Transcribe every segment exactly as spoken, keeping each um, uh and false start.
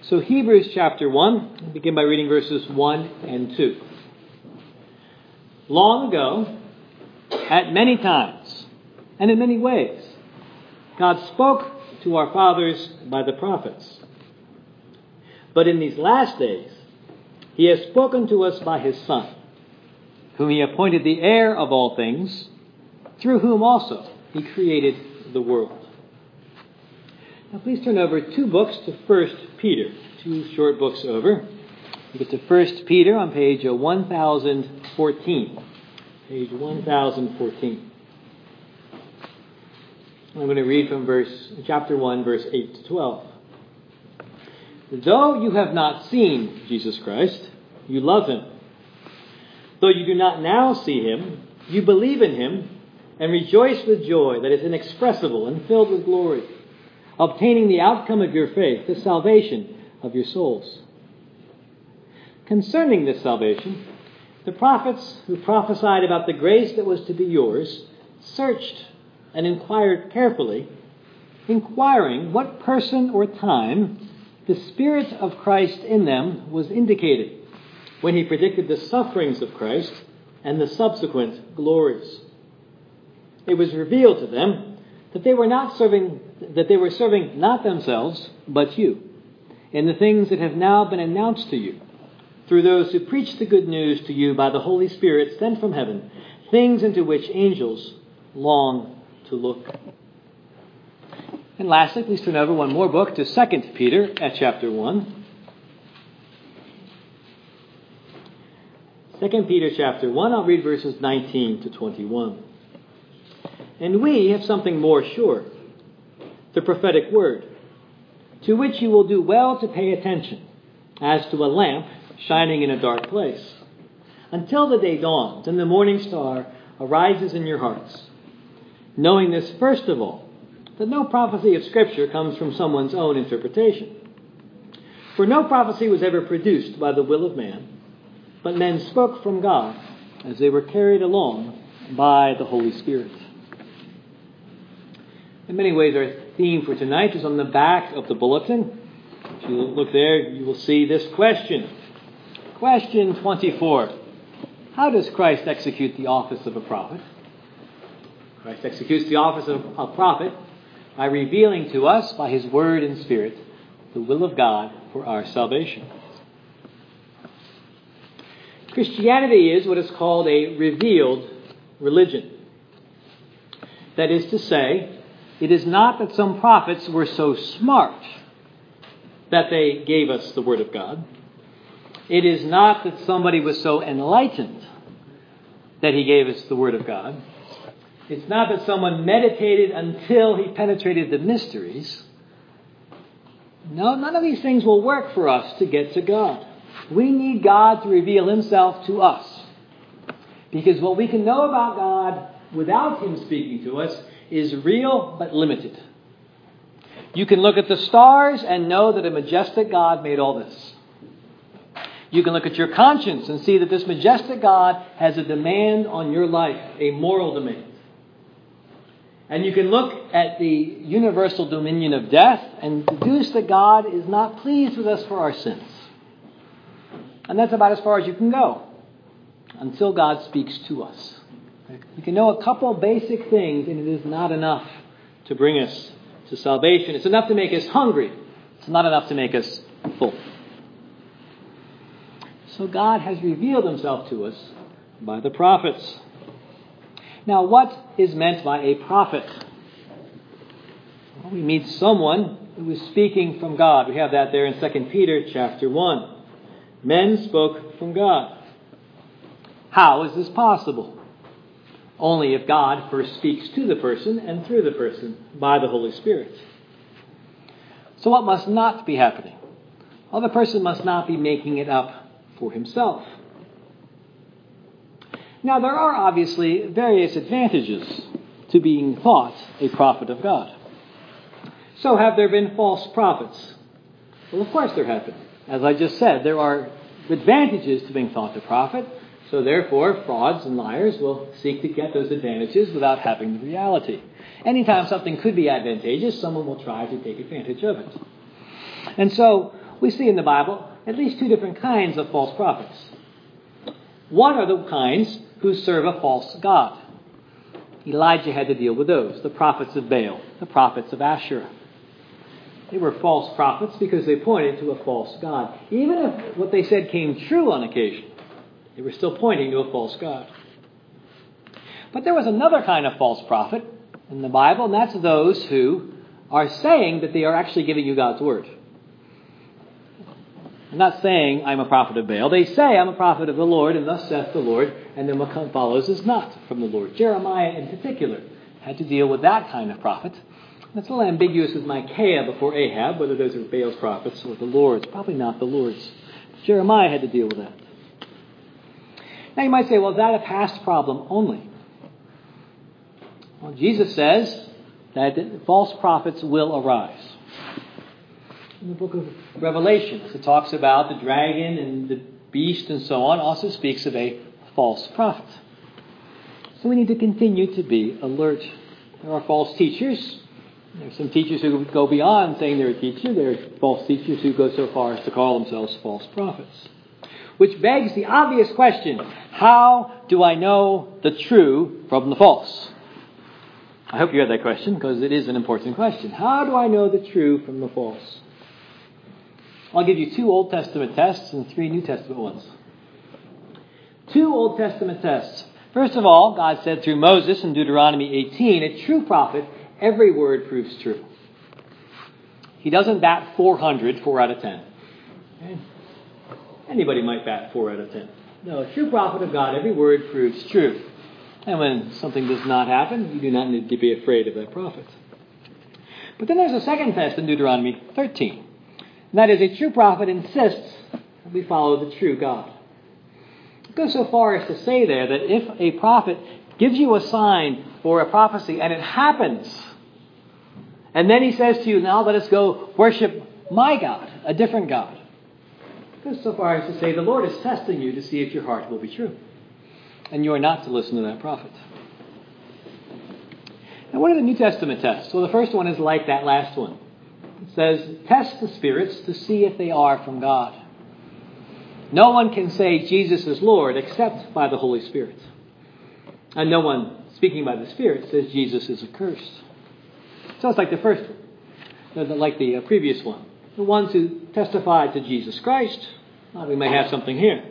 So Hebrews chapter one, we'll begin by reading verses one and two. Long ago, at many times, and in many ways, God spoke to our fathers by the prophets. But in these last days, he has spoken to us by his Son, whom he appointed the heir of all things, through whom also he created the world. Now please turn over two books to First Peter, two short books over. You get to First Peter on page one thousand fourteen. Page one thousand fourteen. I'm going to read from verse chapter one, verse eight to twelve. Though you have not seen Jesus Christ, you love him. Though you do not now see him, you believe in him and rejoice with joy that is inexpressible and filled with glory, obtaining the outcome of your faith, the salvation of your souls. Concerning this salvation, the prophets who prophesied about the grace that was to be yours searched and inquired carefully, inquiring what person or time the Spirit of Christ in them was indicated when he predicted the sufferings of Christ and the subsequent glories. It was revealed to them that they were not serving, that they were serving not themselves, but you, in the things that have now been announced to you, through those who preach the good news to you by the Holy Spirit sent from heaven, things into which angels long to look. And lastly, please turn over one more book to Second Peter at chapter one. Second Peter chapter one, I'll read verses nineteen to twenty-one. And we have something more sure, the prophetic word, to which you will do well to pay attention, as to a lamp shining in a dark place, until the day dawns and the morning star arises in your hearts. Knowing this, first of all, that no prophecy of Scripture comes from someone's own interpretation. For no prophecy was ever produced by the will of man, but men spoke from God as they were carried along by the Holy Spirit. In many ways, our theme for tonight is on the back of the bulletin. If you look there, you will see this question. Question twenty-four. How does Christ execute the office of a prophet? Christ executes the office of a prophet by revealing to us, by his word and spirit, the will of God for our salvation. Christianity is what is called a revealed religion. That is to say, it is not that some prophets were so smart that they gave us the word of God. It is not that somebody was so enlightened that he gave us the word of God. It's not that someone meditated until he penetrated the mysteries. No, none of these things will work for us to get to God. We need God to reveal himself to us. Because what we can know about God without him speaking to us is real but limited. You can look at the stars and know that a majestic God made all this. You can look at your conscience and see that this majestic God has a demand on your life, a moral demand. And you can look at the universal dominion of death and deduce that God is not pleased with us for our sins. And that's about as far as you can go until God speaks to us. You can know a couple basic things, and it is not enough to bring us to salvation. It's enough to make us hungry. It's not enough to make us full. So God has revealed himself to us by the prophets. Now, what is meant by a prophet? Well, we meet someone who is speaking from God. We have that there in Second Peter chapter one. Men spoke from God. How is this possible? Only if God first speaks to the person and through the person by the Holy Spirit. So what must not be happening? Well, the person must not be making it up for himself. Now, there are obviously various advantages to being thought a prophet of God. So have there been false prophets? Well, of course there have been. As I just said, there are advantages to being thought a prophet. So therefore, frauds and liars will seek to get those advantages without having the reality. Anytime something could be advantageous, someone will try to take advantage of it. And so, we see in the Bible at least two different kinds of false prophets. One are the kinds who serve a false god. Elijah had to deal with those, the prophets of Baal, the prophets of Asherah. They were false prophets because they pointed to a false god. Even if what they said came true on occasion, they were still pointing to a false god. But there was another kind of false prophet in the Bible, and that's those who are saying that they are actually giving you God's word. I'm not saying I'm a prophet of Baal. They say I'm a prophet of the Lord, and thus saith the Lord, and then what follows is not from the Lord. Jeremiah in particular had to deal with that kind of prophet. That's a little ambiguous with Micaiah before Ahab, whether those are Baal's prophets or the Lord's. Probably not the Lord's. Jeremiah had to deal with that. Now you might say, well, is that a past problem only? Well, Jesus says that false prophets will arise. In the book of Revelation, it talks about the dragon and the beast and so on, also speaks of a false prophet. So we need to continue to be alert. There are false teachers. There are some teachers who go beyond saying they're a teacher. There are false teachers who go so far as to call themselves false prophets. Which begs the obvious question, how do I know the true from the false? I hope you had that question, because it is an important question. How do I know the true from the false? I'll give you two Old Testament tests and three New Testament ones. Two Old Testament tests. First of all, God said through Moses in Deuteronomy eighteen, a true prophet, every word proves true. He doesn't bat four hundred, four out of ten. Okay? Anybody might bat four out of ten. No, a true prophet of God, every word proves true. And when something does not happen, you do not need to be afraid of that prophet. But then there's a second test in Deuteronomy thirteen. And that is, a true prophet insists that we follow the true God. It goes so far as to say there that if a prophet gives you a sign for a prophecy and it happens, and then he says to you, now let us go worship my God, a different God. It goes so far as to say the Lord is testing you to see if your heart will be true. And you are not to listen to that prophet. Now, what are the New Testament tests? Well, the first one is like that last one. It says, test the spirits to see if they are from God. No one can say Jesus is Lord except by the Holy Spirit. And no one, speaking by the Spirit, says Jesus is accursed. So it's like the first one, like the previous one. The ones who testified to Jesus Christ, well, we may have something here.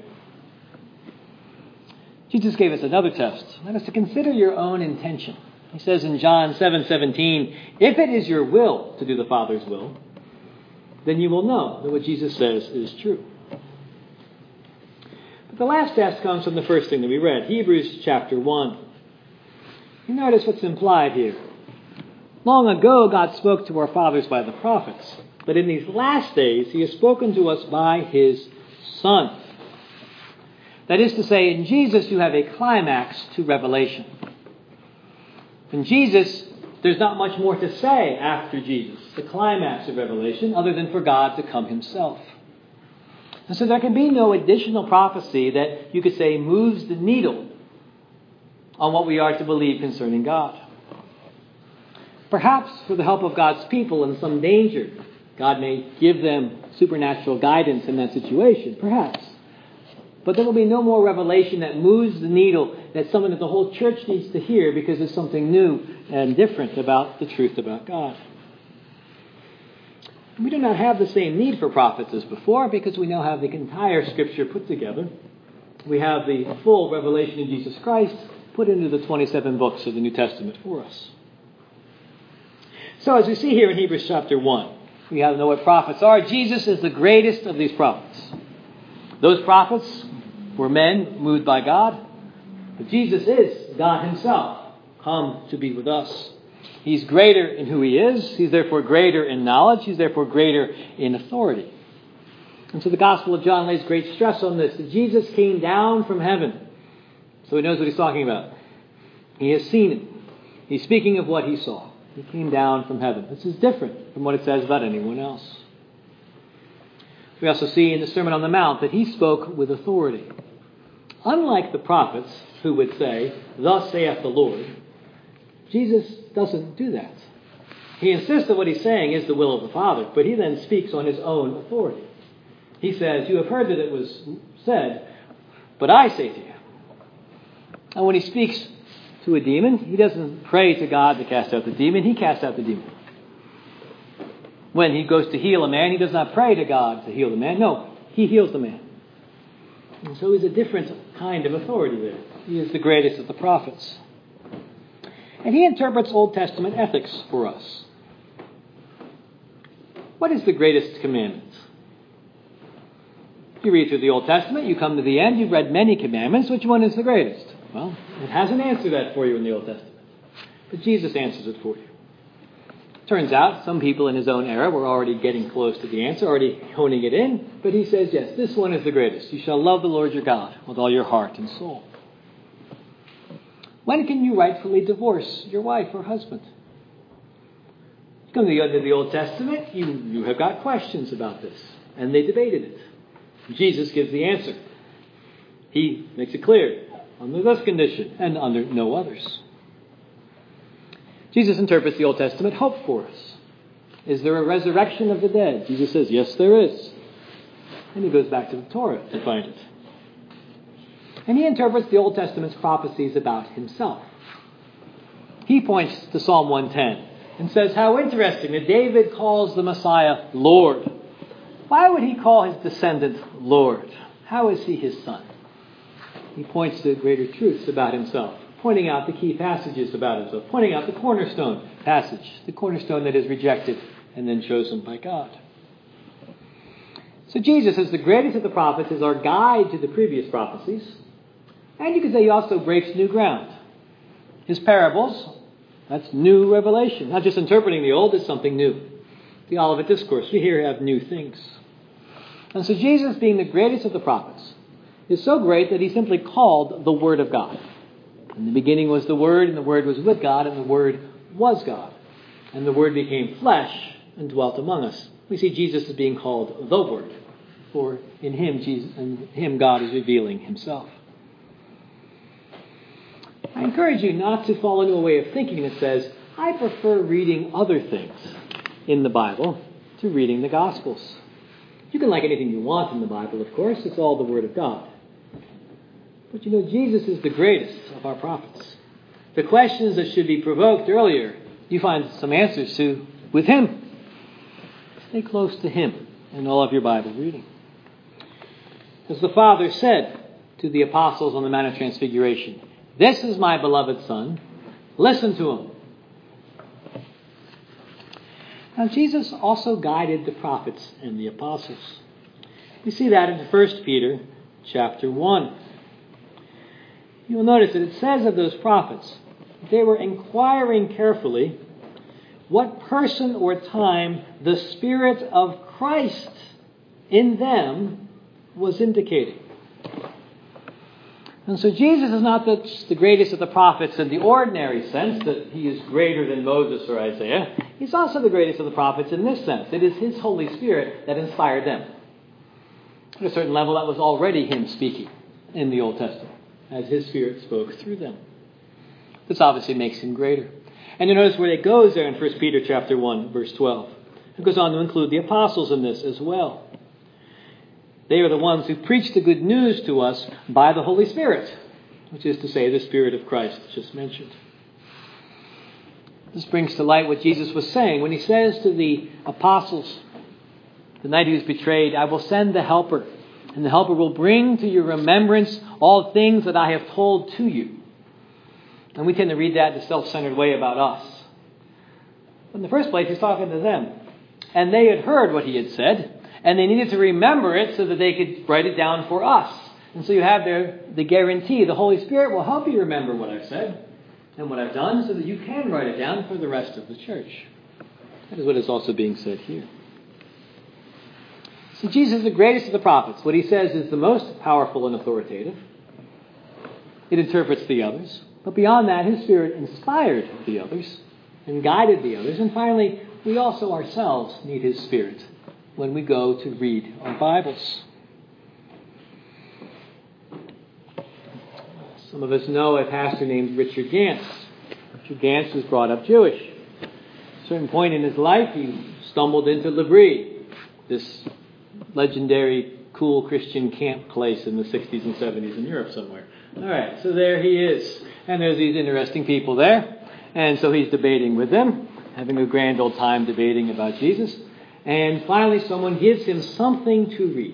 Jesus gave us another test. That is to consider your own intention. He says in John seven seventeen, if it is your will to do the Father's will, then you will know that what Jesus says is true. But the last test comes from the first thing that we read, Hebrews chapter one. You notice what's implied here. Long ago, God spoke to our fathers by the prophets, but in these last days, He has spoken to us by His Son. That is to say, in Jesus, you have a climax to revelation. In Jesus, there's not much more to say after Jesus, the climax of revelation, other than for God to come Himself. And so there can be no additional prophecy that you could say moves the needle on what we are to believe concerning God. Perhaps for the help of God's people in some danger, God may give them supernatural guidance in that situation, perhaps. But there will be no more revelation that moves the needle, that's something that the whole church needs to hear because there's something new and different about the truth about God. We do not have the same need for prophets as before because we now have the entire Scripture put together. We have the full revelation of Jesus Christ put into the twenty-seven books of the New Testament for us. So as we see here in Hebrews chapter one, we have to know what prophets are. Jesus is the greatest of these prophets. Those prophets were men moved by God, but Jesus is God Himself, come to be with us. He's greater in who He is. He's therefore greater in knowledge. He's therefore greater in authority. And so the Gospel of John lays great stress on this, that Jesus came down from heaven. So He knows what He's talking about. He has seen it. He's speaking of what He saw. He came down from heaven. This is different from what it says about anyone else. We also see in the Sermon on the Mount that He spoke with authority. Unlike the prophets who would say, thus saith the Lord, Jesus doesn't do that. He insists that what He's saying is the will of the Father, but He then speaks on His own authority. He says, you have heard that it was said, but I say to you. And when he speaks to a demon, he doesn't pray to God to cast out the demon. He casts out the demon. When he goes to heal a man, he does not pray to God to heal the man. No, he heals the man. And so he's a different kind of authority there. He is the greatest of the prophets. And he interprets Old Testament ethics for us. What is the greatest commandment? You read through the Old Testament, you come to the end, you've read many commandments. Which one is the greatest? Well, it hasn't answered that for you in the Old Testament. But Jesus answers it for you. Turns out some people in his own era were already getting close to the answer, already honing it in. But he says, yes, this one is the greatest. You shall love the Lord your God with all your heart and soul. When can you rightfully divorce your wife or husband? You come to the end of the Old Testament, you, you have got questions about this. And they debated it. Jesus gives the answer. He makes it clear, under this condition and under no others. Jesus interprets the Old Testament hope for us. Is there a resurrection of the dead? Jesus says, yes, there is. And he goes back to the Torah to find it. And he interprets the Old Testament's prophecies about himself. He points to Psalm one ten and says, how interesting that David calls the Messiah Lord. Why would he call his descendant Lord? How is he his son? He points to greater truths about himself, pointing out the key passages about himself, pointing out the cornerstone passage, the cornerstone that is rejected and then chosen by God. So Jesus, as the greatest of the prophets, is our guide to the previous prophecies. And you could say he also breaks new ground. His parables, that's new revelation. Not just interpreting the old, it's something new. The Olivet Discourse, we here have new things. And so Jesus, being the greatest of the prophets, is so great that he's simply called the Word of God. In the beginning was the Word, and the Word was with God, and the Word was God. And the Word became flesh and dwelt among us. We see Jesus as being called the Word, for in him, Jesus, in him God is revealing himself. I encourage you not to fall into a way of thinking that says, I prefer reading other things in the Bible to reading the Gospels. You can like anything you want in the Bible, of course. It's all the Word of God. But you know, Jesus is the greatest of our prophets. The questions that should be provoked earlier, you find some answers to with him. Stay close to him in all of your Bible reading. As the Father said to the apostles on the Mount of Transfiguration, this is my beloved Son. Listen to him. Now, Jesus also guided the prophets and the apostles. We see that in First Peter chapter one. You'll notice that it says of those prophets, they were inquiring carefully what person or time the Spirit of Christ in them was indicating. And so Jesus is not the, the greatest of the prophets in the ordinary sense, that he is greater than Moses or Isaiah. He's also the greatest of the prophets in this sense. It is his Holy Spirit that inspired them. At a certain level, that was already him speaking in the Old Testament, as his Spirit spoke through them. This obviously makes him greater. And you notice where it goes there in First Peter chapter one, verse twelve. It goes on to include the apostles in this as well. They are the ones who preach the good news to us by the Holy Spirit, which is to say, the Spirit of Christ just mentioned. This brings to light what Jesus was saying when he says to the apostles, the night he was betrayed, I will send the Helper, and the Helper will bring to your remembrance all things that I have told to you. And we tend to read that in a self-centered way about us. But in the first place, he's talking to them. And they had heard what he had said, and they needed to remember it so that they could write it down for us. And so you have there the guarantee. The Holy Spirit will help you remember what I've said and what I've done so that you can write it down for the rest of the church. That is what is also being said here. So Jesus is the greatest of the prophets. What he says is the most powerful and authoritative. It interprets the others. But beyond that, his Spirit inspired the others and guided the others. And finally, we also ourselves need his Spirit when we go to read our Bibles. Some of us know a pastor named Richard Gants. Richard Gants was brought up Jewish. At a certain point in his life, he stumbled into L'Abri, this legendary cool Christian camp place in the sixties and seventies in Europe somewhere. All right, so there he is. And there's these interesting people there. And so he's debating with them, having a grand old time debating about Jesus. And finally someone gives him something to read.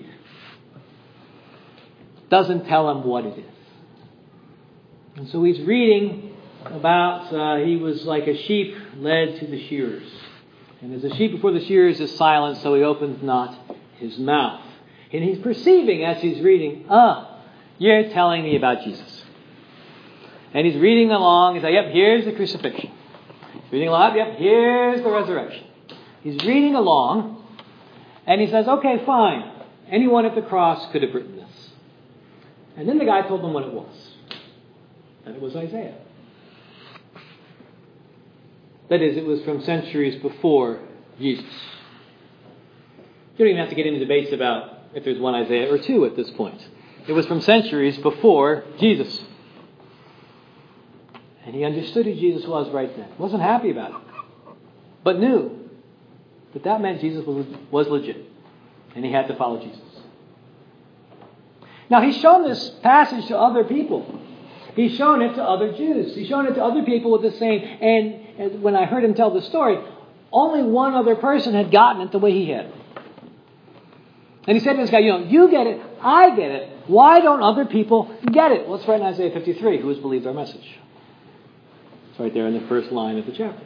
Doesn't tell him what it is. And so he's reading about, uh, he was like a sheep led to the shearers. And as a sheep before the shearers is silent, so he opens not his mouth. And he's perceiving as he's reading, ah, you're telling me about Jesus. And he's reading along. He's like, yep, here's the crucifixion. He's reading along, yep, here's the resurrection. He's reading along, and he says, okay, fine. Anyone at the cross could have written this. And then the guy told him what it was. And it was Isaiah. That is, it was from centuries before Jesus. You don't even have to get into debates about if there's one Isaiah or two at this point. It was from centuries before Jesus. And he understood who Jesus was right then. Wasn't happy about it. But knew that that meant Jesus was, was legit. And he had to follow Jesus. Now, he's shown this passage to other people. He's shown it to other Jews. He's shown it to other people with the same. And, and when I heard him tell the story, only one other person had gotten it the way he had. And he said to this guy, you know, you get it, I get it. Why don't other people get it? Well, it's right in Isaiah fifty-three. Who has believed our message? It's right there in the first line of the chapter.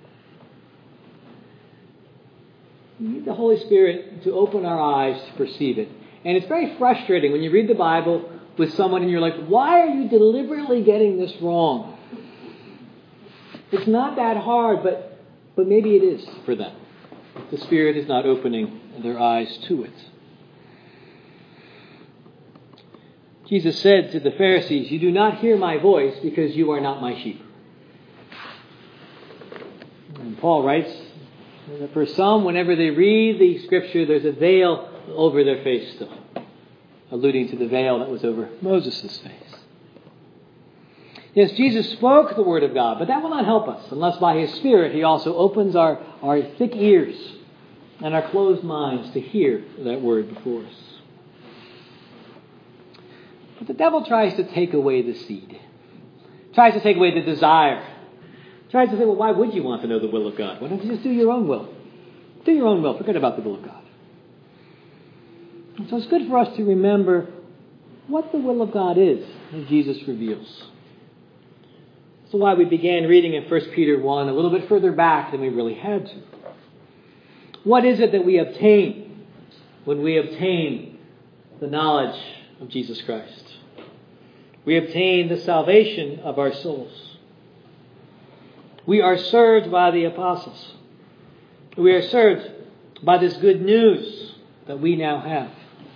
We need the Holy Spirit to open our eyes to perceive it. And it's very frustrating when you read the Bible with someone and you're like, why are you deliberately getting this wrong? It's not that hard, but, but maybe it is for them. The Spirit is not opening their eyes to it. Jesus said to the Pharisees, you do not hear my voice because you are not my sheep. And Paul writes that for some, whenever they read the Scripture, there's a veil over their face still, alluding to the veil that was over Moses' face. Yes, Jesus spoke the Word of God, but that will not help us unless by His Spirit He also opens our, our thick ears and our closed minds to hear that Word before us. But the devil tries to take away the seed, tries to take away the desire, tries to say, well, why would you want to know the will of God? Why don't you just do your own will? Do your own will. Forget about the will of God. And so it's good for us to remember what the will of God is that Jesus reveals. That's why we began reading in First Peter one a little bit further back than we really had to. What is it that we obtain when we obtain the knowledge of Jesus Christ? We obtain the salvation of our souls. We are served by the apostles. We are served by this good news that we now have.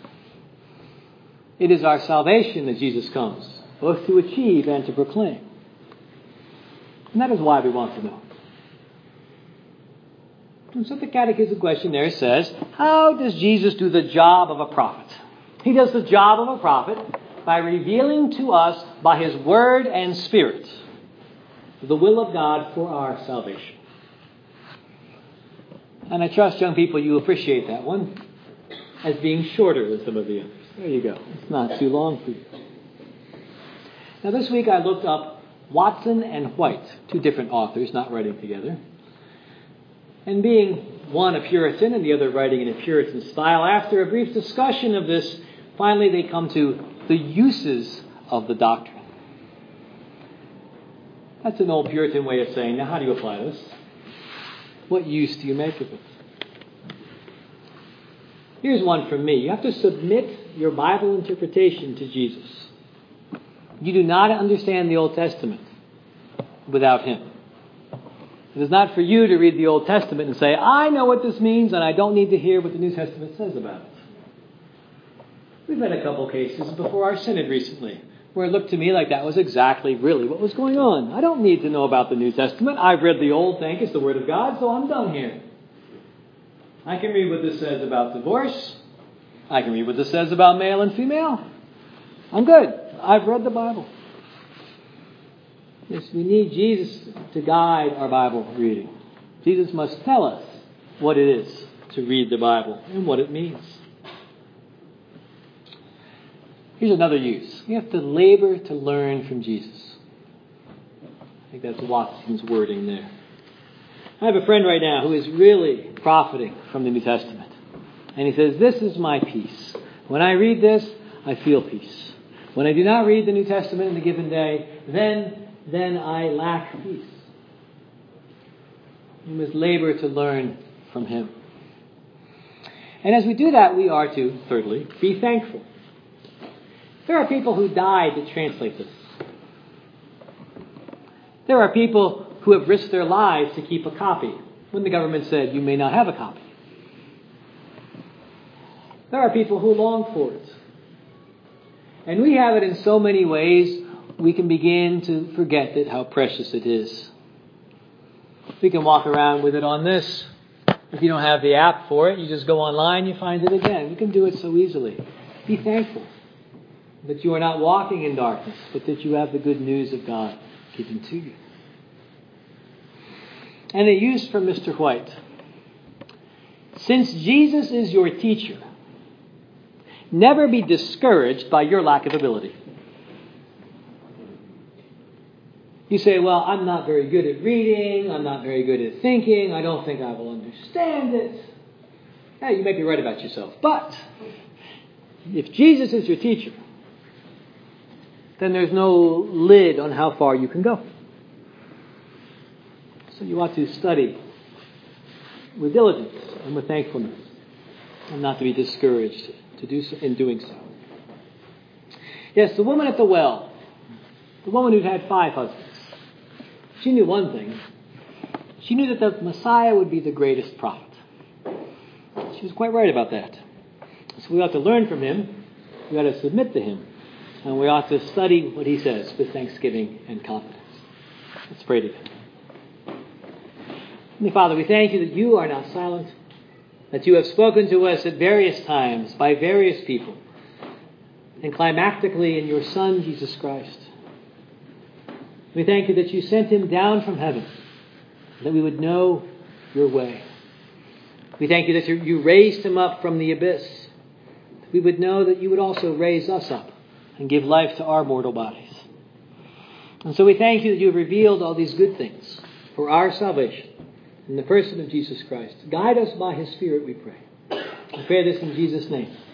It is our salvation that Jesus comes, both to achieve and to proclaim. And that is why we want to know. And so the catechism question there says, how does Jesus do the job of a prophet? He does the job of a prophet by revealing to us by His Word and Spirit the will of God for our salvation. And I trust, young people, you appreciate that one as being shorter than some of the others. There you go. It's not too long for you. Now this week I looked up Watson and White, two different authors, not writing together. And being one a Puritan and the other writing in a Puritan style, after a brief discussion of this, finally they come to the uses of the doctrine. That's an old Puritan way of saying, now how do you apply this? What use do you make of it? Here's one from me. You have to submit your Bible interpretation to Jesus. You do not understand the Old Testament without Him. It is not for you to read the Old Testament and say, I know what this means and I don't need to hear what the New Testament says about it. We've had a couple cases before our synod recently where it looked to me like that was exactly really what was going on. I don't need to know about the New Testament. I've read the Old, think it's the Word of God, so I'm done here. I can read what this says about divorce. I can read what this says about male and female. I'm good. I've read the Bible. Yes, we need Jesus to guide our Bible reading. Jesus must tell us what it is to read the Bible and what it means. Here's another use. We have to labor to learn from Jesus. I think that's Watson's wording there. I have a friend right now who is really profiting from the New Testament. And he says, this is my peace. When I read this, I feel peace. When I do not read the New Testament in a given day, then, then I lack peace. We must labor to learn from him. And as we do that, we are to, thirdly, be thankful. There are people who died to translate this. There are people who have risked their lives to keep a copy when the government said you may not have a copy. There are people who long for it. And we have it in so many ways, we can begin to forget it, how precious it is. We can walk around with it on this. If you don't have the app for it, you just go online, you find it again. You can do it so easily. Be thankful that you are not walking in darkness, but that you have the good news of God given to you. And a use from Mister White. Since Jesus is your teacher, never be discouraged by your lack of ability. You say, well, I'm not very good at reading. I'm not very good at thinking. I don't think I will understand it. Yeah, you may be right about yourself. But if Jesus is your teacher, then there's no lid on how far you can go. So you ought to study with diligence and with thankfulness, and not to be discouraged to do so, in doing so. Yes, the woman at the well, the woman who'd had five husbands, she knew one thing. She knew that the Messiah would be the greatest prophet. She was quite right about that. So we ought to learn from him. We ought to submit to him. And we ought to study what he says with thanksgiving and confidence. Let's pray together. Heavenly Father, we thank you that you are not silent, that you have spoken to us at various times by various people, and climactically in your Son, Jesus Christ. We thank you that you sent him down from heaven, that we would know your way. We thank you that you raised him up from the abyss, that we would know that you would also raise us up and give life to our mortal bodies. And so we thank you that you have revealed all these good things for our salvation in the person of Jesus Christ. Guide us by his Spirit, we pray. We pray this in Jesus' name.